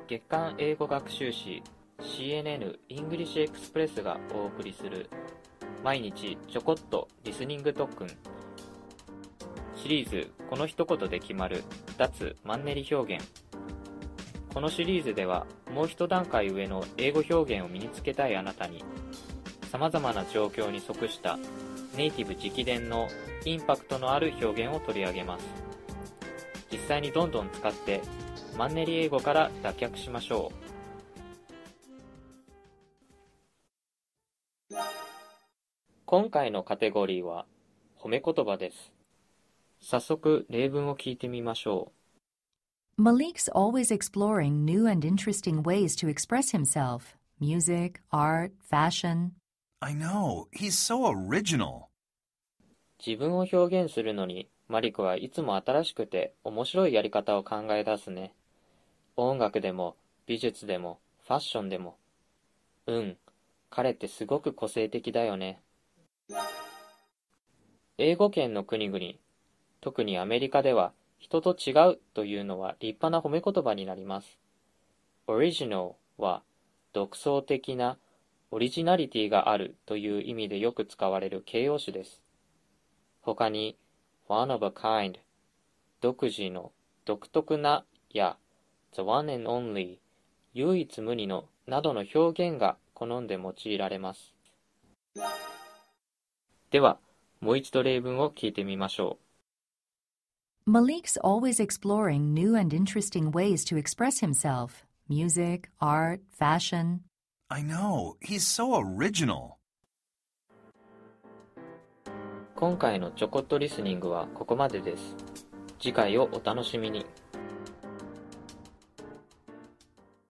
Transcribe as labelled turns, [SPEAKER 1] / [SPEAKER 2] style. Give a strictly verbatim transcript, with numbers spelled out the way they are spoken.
[SPEAKER 1] 月刊英語学習誌 シーエヌエヌ イングリッシュエクスプレスがお送りする毎日ちょこっとリスニング特訓シリーズこの一言で決まる脱マンネリ表現。このシリーズではもう一段階上の英語表現を身につけたいあなたに様々な状況に即したネイティブ直伝のインパクトのある表現を取り上げます。実際にどんどん使ってマンネリ英語から脱却しましょう。今回のカテゴリーは褒め言葉です。早速例文を聞いてみましょ
[SPEAKER 2] う。Malik's always exploring new and interesting ways to express himself. Music, art, fashion.
[SPEAKER 3] I know, he's so original.
[SPEAKER 1] 自分を表現するのにマリクはいつも新しくて面白いやり方を考え出すね。音楽でも美術でもファッションでも。うん、彼ってすごく個性的だよね。英語圏の国々、特にアメリカでは人と違うというのは立派な褒め言葉になります。original は独創的なオリジナリティがあるという意味でよく使われる形容詞です。他に one of a kind 独自の独特なや the one and only 唯一無二のなどの表現が好んで用いられます。ではもう一度例文を聞いてみましょ
[SPEAKER 2] う。Malik's always exploring new and interesting ways to express himself. Music, art, fashion.
[SPEAKER 3] I know, he's so original.
[SPEAKER 1] 今回のちょこっとリスニングはここまでです。次回をお楽しみに。